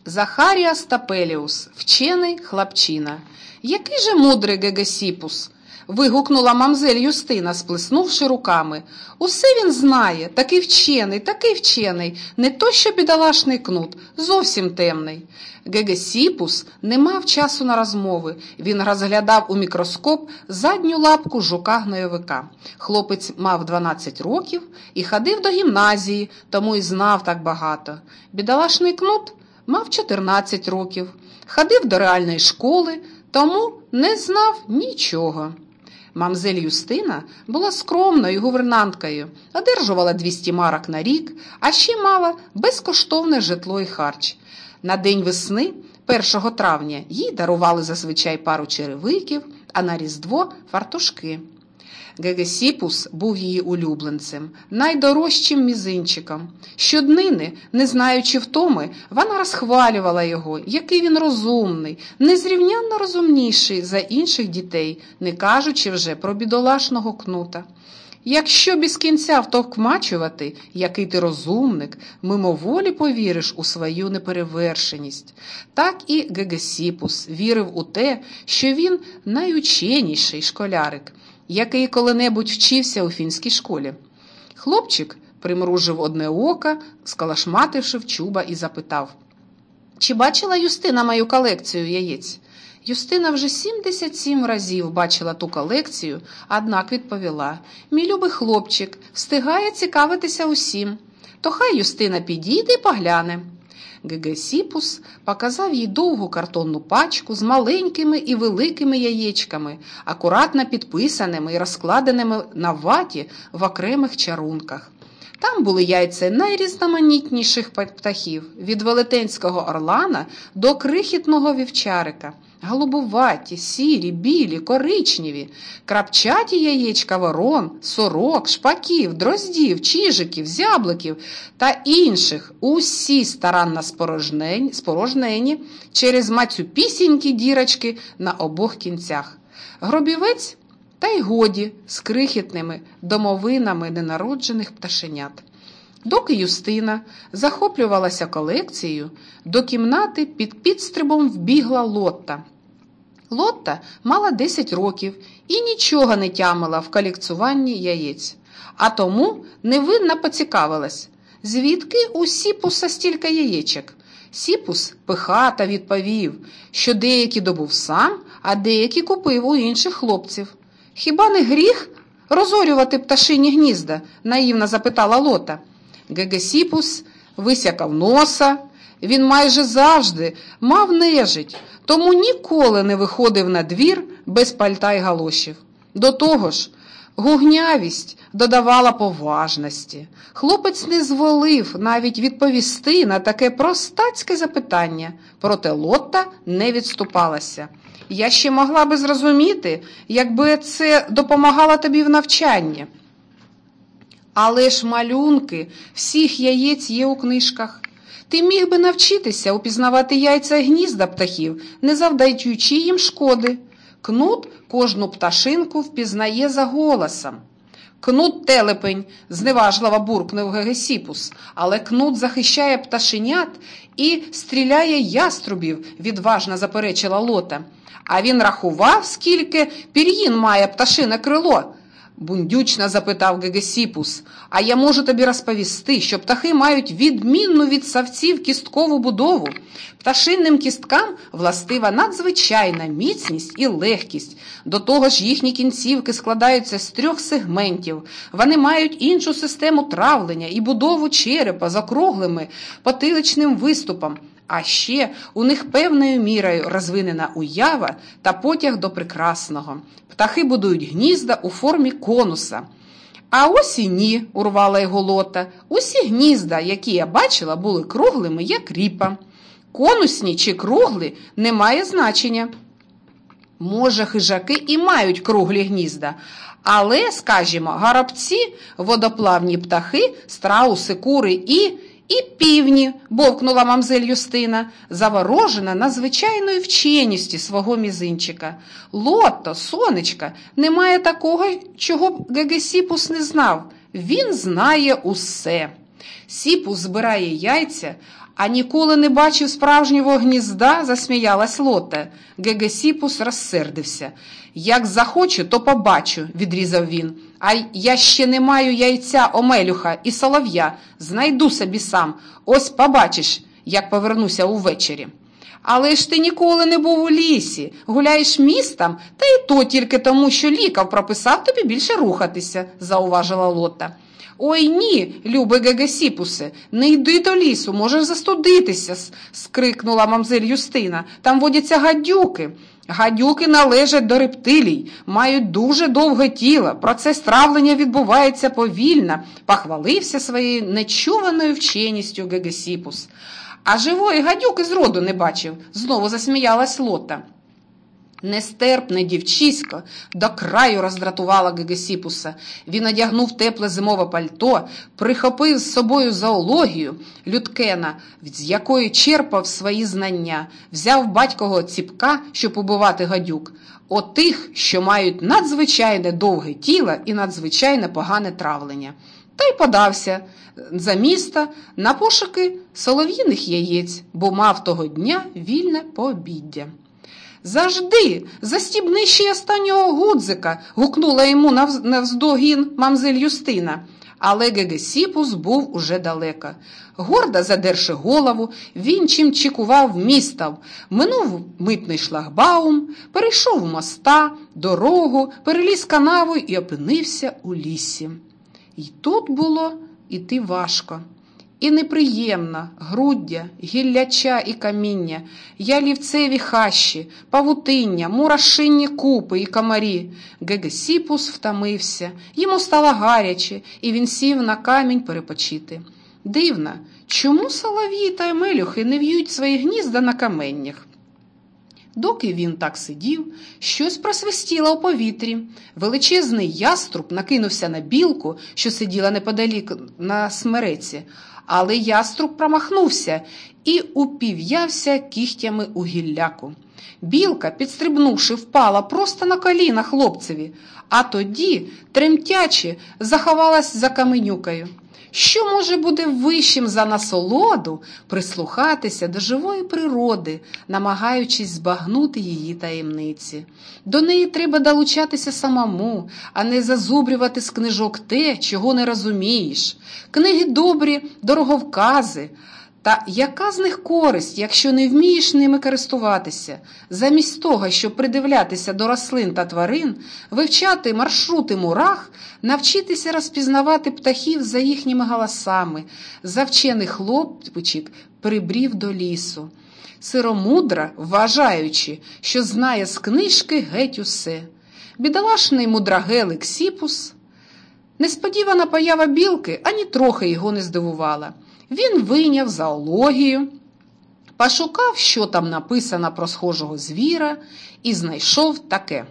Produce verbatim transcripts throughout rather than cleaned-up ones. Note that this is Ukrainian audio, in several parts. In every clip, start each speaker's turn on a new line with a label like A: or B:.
A: Захаріас Тапеліус, вчений хлопчина. «Який же мудрий Гегесіпус!» – вигукнула мамзель Юстина, сплеснувши руками. «Усе він знає, такий вчений, такий вчений, не то що бідолашний Кнут, зовсім темний». Гегесіпус не мав часу на розмови. Він розглядав у мікроскоп задню лапку жука-гнойовика. Хлопець мав дванадцять років і ходив до гімназії, тому й знав так багато. Бідолашний Кнут мав чотирнадцять років, ходив до реальної школи, тому не знав нічого. Мамзель Юстина була скромною гувернанткою, одержувала двісті марок на рік, а ще мала безкоштовне житло і харч. На день весни, першого травня, їй дарували зазвичай пару черевиків, а на Різдво – фартушки. Гегесіпус був її улюбленцем, найдорожчим мізинчиком. Щоднини, не знаючи втоми, вона розхвалювала його, який він розумний, незрівнянно розумніший за інших дітей, не кажучи вже про бідолашного Кнута. Якщо без кінця втовкмачувати, який ти розумник, мимоволі повіриш у свою неперевершеність. Так і Гегесіпус вірив у те, що він найученіший школярик, який коли-небудь вчився у фінській школі. Хлопчик примружив одне око, скалашмативши в чуба, і запитав: «Чи бачила Юстина мою колекцію яєць?» Юстина вже сімдесят сім разів бачила ту колекцію, однак відповіла: «Мій любий хлопчик встигає цікавитися усім. То хай Юстина підійде і погляне». Гегесіпус показав їй довгу картонну пачку з маленькими і великими яєчками, акуратно підписаними і розкладеними на ваті в окремих чарунках. Там були яйця найрізноманітніших птахів, від велетенського орлана до крихітного вівчарика. Голубуваті, сірі, білі, коричневі, крапчаті яєчка ворон, сорок, шпаків, дроздів, чижиків, зябликів та інших, усі старанно спорожнені через мацюпісінькі дірочки на обох кінцях. Гробівець та й годі з крихітними домовинами ненароджених пташенят. Доки Юстина захоплювалася колекцією, до кімнати під підстрибом вбігла Лотта. Лотта мала десять років і нічого не тямила в колекціюванні яєць, а тому невинно поцікавилась, звідки у Сіпуса стільки яєчок. Сіпус пихато відповів, що деякі добув сам, а деякі купив у інших хлопців. «Хіба не гріх розорювати пташині гнізда?» – наївно запитала Лотта. Гегесіпус висякав носа. Він майже завжди мав нежить, тому ніколи не виходив на двір без пальта й галошів. До того ж, гугнявість додавала поважності. Хлопець не зволив навіть відповісти на таке простацьке запитання, проте Лотта не відступалася. «Я ще могла би зрозуміти, якби це допомагало тобі в навчанні. Але ж малюнки всіх яєць є у книжках. Ти міг би навчитися упізнавати яйця і гнізда птахів, не завдаючи їм шкоди. Кнут кожну пташинку впізнає за голосом». «Кнут телепень», – зневажливо буркнув Гегесіпус, «але Кнут захищає пташенят і стріляє яструбів», – відважно заперечила Лотта. «А він рахував, скільки пір'їн має пташине крило?» – бундючно запитав Гегесіпус. «А я можу тобі розповісти, що птахи мають відмінну від савців кісткову будову. Пташинним кісткам властива надзвичайна міцність і легкість. До того ж їхні кінцівки складаються з трьох сегментів. Вони мають іншу систему травлення і будову черепа з округлими потиличним виступом. А ще у них певною мірою розвинена уява та потяг до прекрасного. Птахи будують гнізда у формі конуса». «А ось і ні», – урвала його Лотта. «Усі гнізда, які я бачила, були круглими, як ріпа. Конусні чи круглі – не має значення. Може, хижаки і мають круглі гнізда, але, скажімо, горобці, водоплавні птахи, страуси, кури і... «І півні», – бовкнула мамзель Юстина, заворожена надзвичайною вченістю свого мізинчика. «Лотто, сонечка, немає такого, чого б Гегесіпус не знав. Він знає усе». Сіпус збирає яйця, А ніколи не бачив справжнього гнізда, засміялась Лотта. Гегесіпус розсердився. Як захочу, то побачу, відрізав він. А я ще не маю яйця Омелюха і солов'я. Знайду собі сам. Ось побачиш, як повернуся увечері. Але ж ти ніколи не був у лісі, гуляєш містом, та й то тільки тому, що лікар прописав тобі більше рухатися, зауважила Лотта. Ой ні, любий Гегесіпусе, не йди до лісу, можеш застудитися, скрикнула мамзель Юстина. Там водяться гадюки. Гадюки належать до рептилій, мають дуже довге тіло, процес травлення відбувається повільно, похвалився своєю нечуваною вченістю Гегесіпус. А живої гадюки зроду не бачив, знову засміялась Лотта. Нестерпне дівчисько до краю роздратувала Гегесіпуса. Він одягнув тепле зимове пальто, прихопив з собою зоологію Людкена, з якої черпав свої знання, взяв батькового ціпка, щоб убивати гадюк, отих, що мають надзвичайне довге тіло і надзвичайне погане травлення. Та й подався за міста на пошуки солов'їних яєць, бо мав того дня вільне пообіддя. «Завжди, застібни ще й останнього гудзика!» – гукнула йому навздогін мамзель Юстина. Але Гегесіпус був уже далеко. Гордо задерши голову, він чим чекував містом, минув митний шлагбаум, перейшов моста, дорогу, переліз канаву і опинився у лісі. І тут було іти важко. І неприємно, груддя, гілляча і каміння, ялівцеві хащі, павутиння, мурашинні купи і комарі. Гегесіпус втомився, йому стало гаряче, і він сів на камінь перепочити. Дивно, чому солов'ї та омелюхи не в'ють свої гнізда на каменнях? Доки він так сидів, щось просвистіло у повітрі. Величезний яструб накинувся на білку, що сиділа неподалік на смереці, але яструб промахнувся і упів'явся кігтями у гілляку. Білка, підстрибнувши, впала просто на коліна хлопцеві, а тоді, тремтячи, заховалась за каменюкою. Що може бути вищим за насолоду прислухатися до живої природи, намагаючись збагнути її таємниці? До неї треба долучатися самому, а не зазубрювати з книжок те, чого не розумієш. Книги добрі, дороговкази. Та яка з них користь, якщо не вмієш ними користуватися? Замість того, щоб придивлятися до рослин та тварин, вивчати маршрути мурах, навчитися розпізнавати птахів за їхніми голосами, завчений хлопчик прибрів до лісу, сиромудра, вважаючи, що знає з книжки геть усе. Бідолашний мудрагелик Сіпус. Несподівана поява білки ані трохи його не здивувала. Він вийняв зоологію, пошукав, що там написано про схожого звіра, і знайшов таке.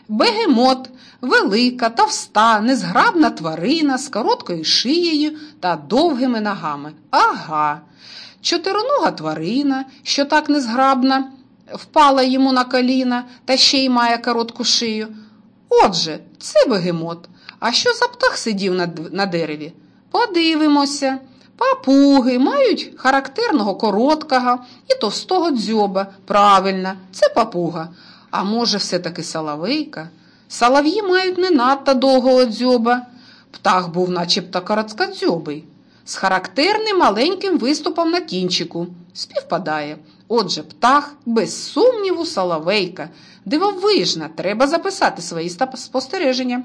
A: Бегемот – велика, товста, незграбна тварина з короткою шиєю та довгими ногами. Ага. Чотиронога тварина, що так незграбна, впала йому на коліна та ще й має коротку шию. Отже, це бегемот. А що за птах сидів на, на дереві? Подивимося. Папуги мають характерного короткого і товстого дзьоба. Правильно, це папуга. А може все-таки соловейка? Солов'ї мають не надто довгого дзьоба. Птах був начебто короткодзьобий, з характерним маленьким виступом на кінчику. Співпадає. Отже, птах, без сумніву, соловейка. Дивовижно, треба записати свої спостереження.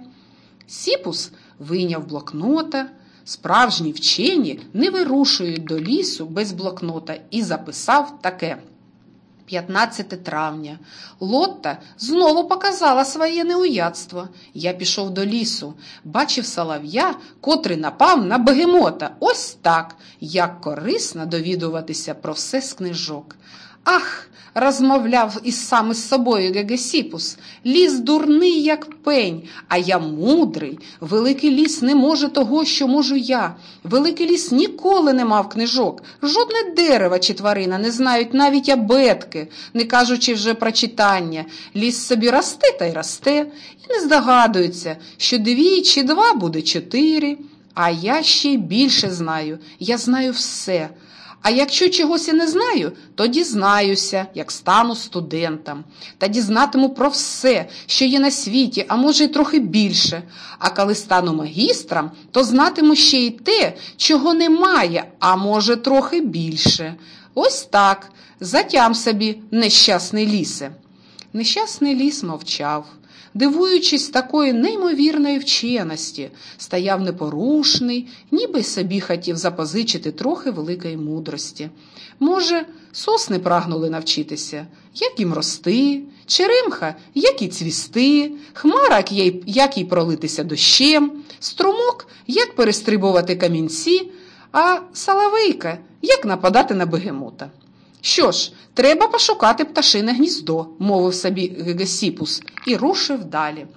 A: Сіпус вийняв блокнота. Справжні вчені не вирушують до лісу без блокнота і записав таке. п'ятнадцяте травня. Лотта знову показала своє неуяцтво. Я пішов до лісу, бачив солов'я, котрий напав на бегемота. Ось так, як корисно довідуватися про все з книжок. Ах, розмовляв із сам із собою Гегесіпус, ліс дурний, як пень, а я мудрий. Великий ліс не може того, що можу я. Великий ліс ніколи не мав книжок. Жодне дерево чи тварина не знають навіть абетки, не кажучи вже про читання. Ліс собі росте та й росте, і не здогадується, що дві чи два буде чотири. А я ще й більше знаю, я знаю все. А якщо чогось і не знаю, то дізнаюся, як стану студентом. Та дізнатиму про все, що є на світі, а може й трохи більше. А коли стану магістром, то знатиму ще й те, чого немає, а може трохи більше. Ось так, затям собі, нещасний лісе. Нещасний ліс мовчав, дивуючись такої неймовірної вченості, стояв непорушний, ніби собі хотів запозичити трохи великої мудрості. Може, сосни прагнули навчитися, як їм рости, черемха, як і цвісти, хмара, як їй пролитися дощем, струмок, як перестрибувати камінці, а соловейка, як нападати на бегемота. Що ж, треба пошукати пташине гніздо, мовив собі Гегесіпус і рушив далі.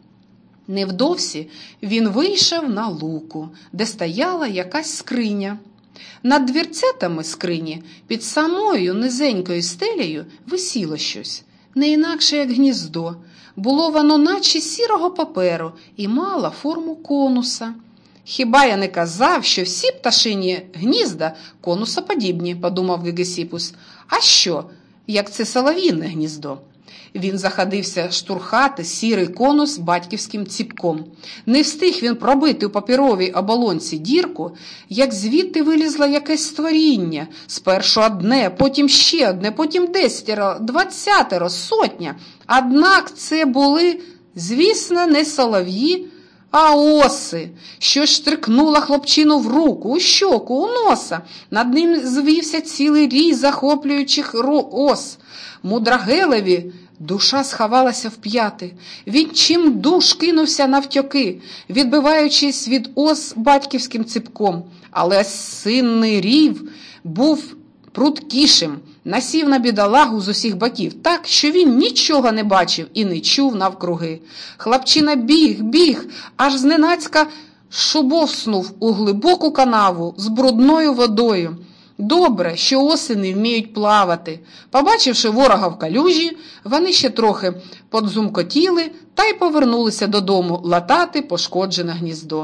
A: Невдовзі він вийшов на луку, де стояла якась скриня. Над двірцятами скрині під самою низенькою стелею висіло щось, не інакше як гніздо. Було воно наче сірого паперу і мало форму конуса. «Хіба я не казав, що всі пташині гнізда конусоподібні», – подумав Гегесіпус. «А що, як це солов'їне гніздо?» Він заходився штурхати сірий конус батьківським ціпком. Не встиг він пробити у паперовій оболонці дірку, як звідти вилізло якесь створіння. Спершу одне, потім ще одне, потім десятеро, двадцятеро, сотня. Однак це були, звісно, не солов'ї, а оси, що штрикнула хлопчину в руку, у щоку, у носа. Над ним звівся цілий рій захоплюючих ос. Мудрагелеві душа сховалася в п'яти. Він чимдуж кинувся навтьоки, відбиваючись від ос батьківським ципком. Але синний рів був пруткішим, насів на бідолагу з усіх боків так, що він нічого не бачив і не чув навкруги. Хлопчина біг, біг, аж зненацька шубовснув у глибоку канаву з брудною водою. Добре, що оси не вміють плавати. Побачивши ворога в калюжі, вони ще трохи подзумкотіли та й повернулися додому латати пошкоджене гніздо.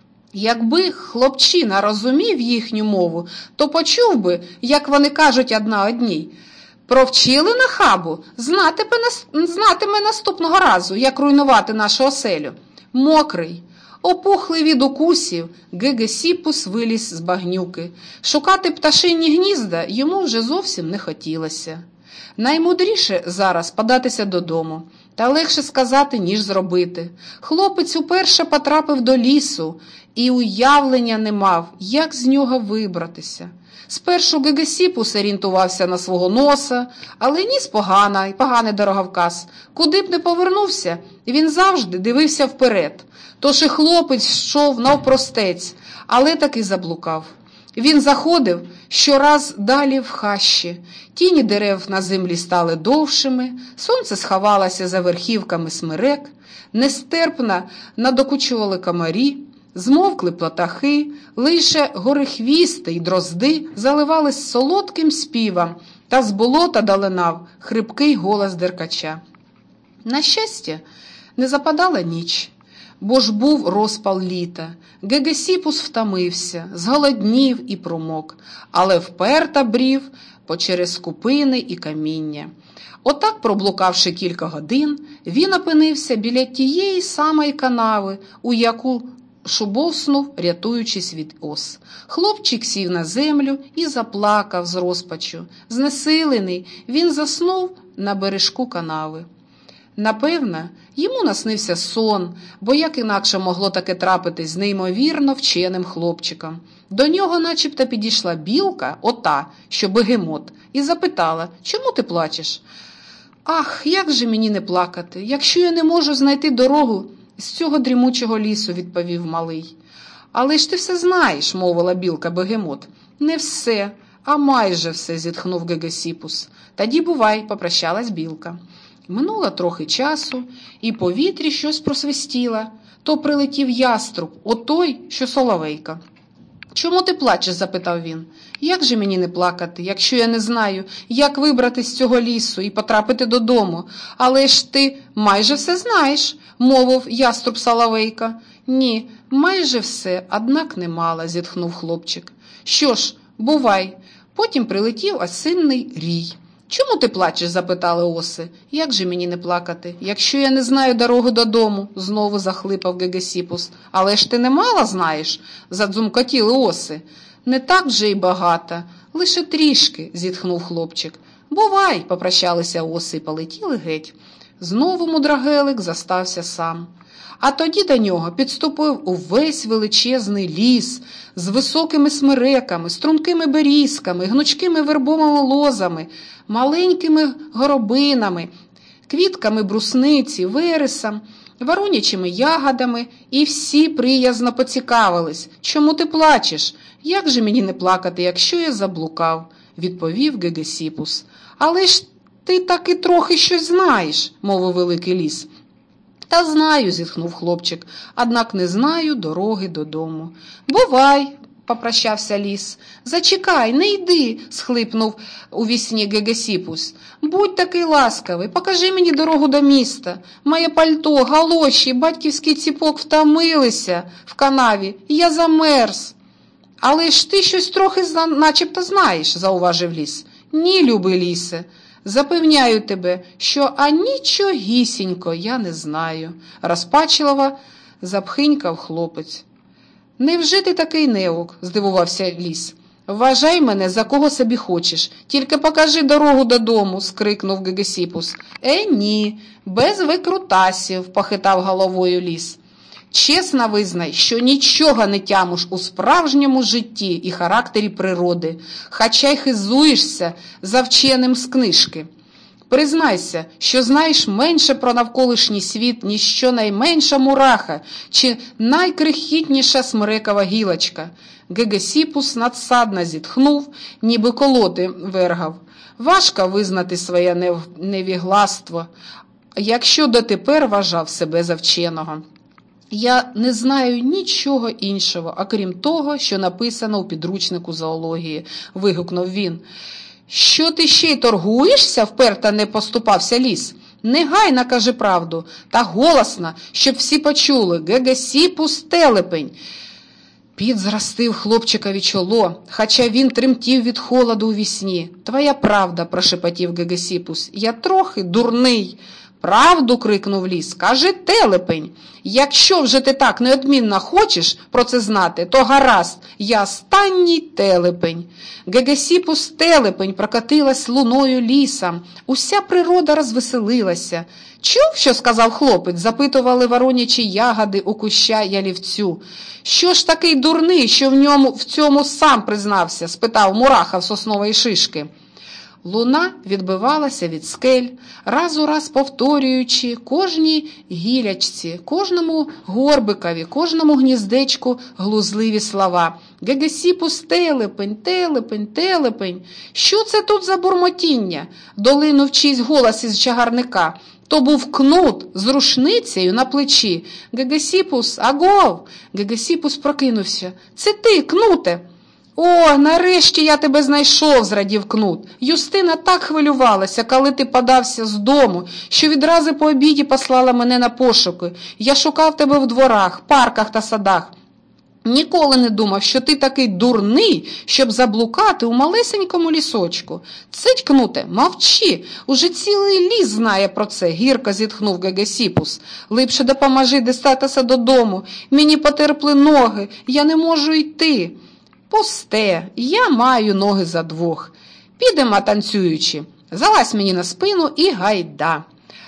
A: Якби хлопчина розумів їхню мову, то почув би, як вони кажуть одна одній. «Провчили нахабу, знатиме, знатиме наступного разу, як руйнувати нашу оселю». Мокрий, опухлий від укусів, Гегесіпус виліз з багнюки. Шукати пташині гнізда йому вже зовсім не хотілося. Наймудріше зараз податися додому, та легше сказати, ніж зробити. Хлопець уперше потрапив до лісу і уявлення не мав, як з нього вибратися. Спершу Гегесіпус орієнтувався на свого носа, але ніс поганий, поганий дороговказ. Куди б не повернувся, він завжди дивився вперед. Тож і хлопець йшов навпростець, але таки заблукав. Він заходив щораз далі в хащі. Тіні дерев на землі стали довшими, сонце сховалося за верхівками смерек, нестерпно надокучували комарі, змовкли птахи, лише горехвісти й дрозди заливались солодким співом, та з болота долинав хрипкий голос деркача. На щастя, не западала ніч, бо ж був розпал літа. Гегесіпус втомився, зголоднів і промок, але вперто брів почерез купини і каміння. Отак, проблукавши кілька годин, він опинився біля тієї самої канави, у яку шубовснув, рятуючись від ос. Хлопчик сів на землю і заплакав з розпачу. Знесилений, він заснув на бережку канави. Напевно, йому наснився сон, бо як інакше могло таке трапитись з неймовірно вченим хлопчиком. До нього начебто підійшла білка, ота, що бегемот, і запитала: «Чому ти плачеш?» «Ах, як же мені не плакати, якщо я не можу знайти дорогу з цього дрімучого лісу», – відповів малий. «Але ж ти все знаєш», – мовила білка-бегемот. «Не все, а майже все», – зітхнув Гегесіпус. «Тоді бувай», – попрощалась білка. Минуло трохи часу, і по вітрі щось просвистіло. То прилетів яструб, отой, що соловейка. «Чому ти плачеш?» – запитав він. «Як же мені не плакати, якщо я не знаю, як вибрати з цього лісу і потрапити додому? Але ж ти майже все знаєш», – мовив яструб соловейка. «Ні, майже все, однак немало», – зітхнув хлопчик. «Що ж, бувай, Потім прилетів осинний рій. «Чому ти плачеш?» – запитали оси. «Як же мені не плакати, якщо я не знаю дорогу додому?» – знову захлипав Гегесіпус. «Але ж ти немало знаєш?» – задзумкотіли оси. «Не так вже й багато, лише трішки», – зітхнув хлопчик. «Бувай!» – попрощалися оси і полетіли геть. Знову мудрагелик застався сам. А тоді до нього підступив увесь величезний ліс з високими смереками, стрункими берізками, гнучкими вербовими лозами, маленькими горобинами, квітками брусниці, вересом, воронячими ягодами, і всі приязно поцікавились: «Чому ти плачеш? Як же мені не плакати, якщо я заблукав?» – відповів Гегесіпус. «Але ж ти таки трохи щось знаєш», – мовив великий ліс. «Та знаю», – зітхнув хлопчик, – «однак не знаю дороги додому». «Бувай!» – попрощався ліс. «Зачекай, не йди!» – схлипнув у вісні Гегесіпус. «Будь такий ласкавий, покажи мені дорогу до міста. Моє пальто, галоші, батьківський ціпок втомилися в канаві, і я замерз». «Але ж ти щось трохи начебто знаєш», – зауважив ліс. «Ні, любий лісе. Запевняю тебе, що анічогісінько я не знаю», – розпачливо запхинькав хлопець. «Невже ти такий неук?» – здивувався ліс. «Вважай мене за кого собі хочеш, тільки покажи дорогу додому», – скрикнув Гегесіпус. «Е, ні, без викрутасів», – похитав головою ліс. «Чесно визнай, що нічого не тямиш у справжньому житті і характері природи, хоча й хизуєшся за вченим з книжки. Признайся, що знаєш менше про навколишній світ, ніж щонайменша мураха чи найкрихітніша смерекова гілочка». Гегесіпус надсадно зітхнув, ніби колоти вергав. Важко визнати своє невігластво, якщо дотепер вважав себе за вченого. «Я не знаю нічого іншого, окрім того, що написано у підручнику зоології», – вигукнув він. «Що ти ще й торгуєшся?» – вперто не поступався ліс. «Негайно кажи правду, та голосно, щоб всі почули. Гегесіпус телепень». Піт зростив хлопчикові чоло, хоча він тремтів від холоду у вісні. «Твоя правда», – прошепотів Гегесіпус, – «я трохи дурний». «Правду!» – крикнув ліс. «Кажи телепень! Якщо вже ти так неодмінно хочеш про це знати, то гаразд, я останній телепень». Гегесіпус телепень прокотилась луною лісом. Уся природа розвеселилася. «Чув, що сказав хлопець?» – запитували воронячі ягоди у куща ялівцю. «Що ж такий дурний, що в ньому в цьому сам признався?» – спитав мураха в соснової шишки. Луна відбивалася від скель, раз у раз повторюючи кожній гілячці, кожному горбикові, кожному гніздечку глузливі слова. «Гегесіпус телепень, телепень, телепень». «Що це тут за бурмотіння?» – долинув чийсь голос із чагарника. То був Кнут з рушницею на плечі. «Гегесіпус, агов!» Гегесіпус прокинувся. «Це ти, Кнуте!» «О, нарешті я тебе знайшов», – зрадів Кнут. «Юстина так хвилювалася, коли ти подався з дому, що відразу по обіді послала мене на пошуки. Я шукав тебе в дворах, парках та садах. Ніколи не думав, що ти такий дурний, щоб заблукати у малесенькому лісочку». «Цить, Кнуте, мовчи, уже цілий ліс знає про це», – гірко зітхнув Гегесіпус. «Липше допоможи дістатися додому, мені потерпли ноги, я не можу йти». «Пусте, я маю ноги за двох. Підемо танцюючи. Залазь мені на спину і гайда».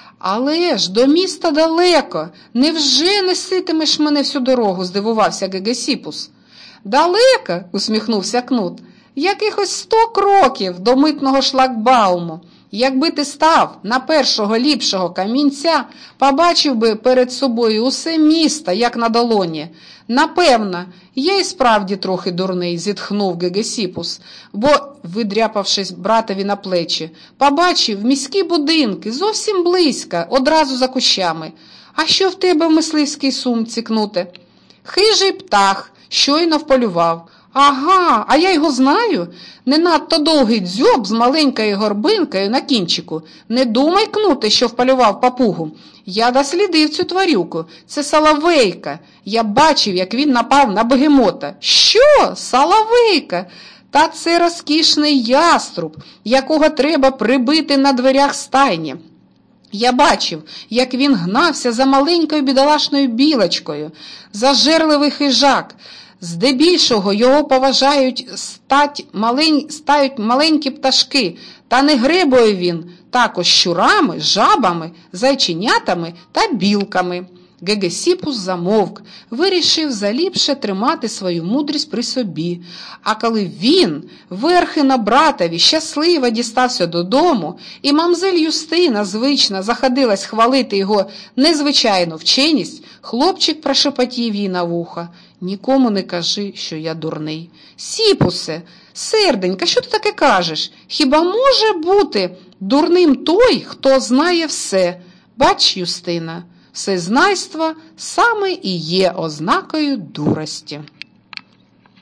A: «Але ж до міста далеко. Невже неситимеш мене всю дорогу?» – здивувався Гегесіпус. «Далеко?» – усміхнувся Кнут. «Якихось сто кроків до митного шлагбауму. Якби ти став на першого ліпшого камінця, побачив би перед собою усе місто, як на долоні. Напевно, я і справді трохи дурний», – зітхнув Гегесіпус, бо, видряпавшись братові на плечі, побачив міські будинки зовсім близько, одразу за кущами. «А що в тебе в мисливській сумці, Кнуте?» «Хижий птах, щойно вполював». «Ага, а я його знаю. Не надто довгий дзьоб з маленькою горбинкою на кінчику. Не думай, Кнуте, що вполював папугу. Я дослідив цю тварюку. Це Соловейка. Я бачив, як він напав на бегемота». «Що? Соловейка? Та це розкішний яструб, якого треба прибити на дверях стайні. Я бачив, як він гнався за маленькою бідолашною білочкою, зажерливий хижак. Здебільшого його поважають стать малень... стають маленькі пташки, та не гребує він також щурами, жабами, зайченятами та білками. Гегесіпус замовк, вирішив заліпше тримати свою мудрість при собі. А коли він, верхи на братові, щасливо дістався додому, і мамзель Юстина звично заходилась хвалити його незвичайну вченість, хлопчик прошепотів їй на вухо: «Нікому не кажи, що я дурний». «Сіпусе, серденька, що ти таке кажеш? Хіба може бути дурним той, хто знає все? Бач, Юстина, всезнайство саме і є ознакою дурості».